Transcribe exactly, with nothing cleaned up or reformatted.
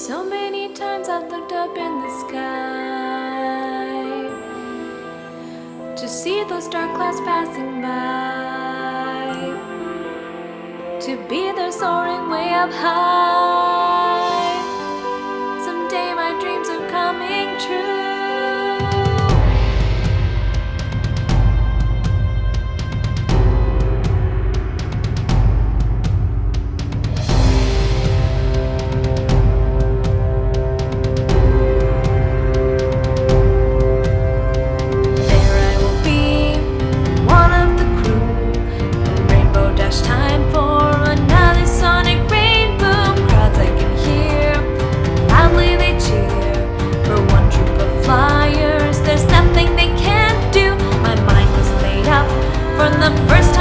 So many times I looked up in the sky to see those dark clouds passing by, to be there soaring way up high. Someday my dreams are coming true. From the first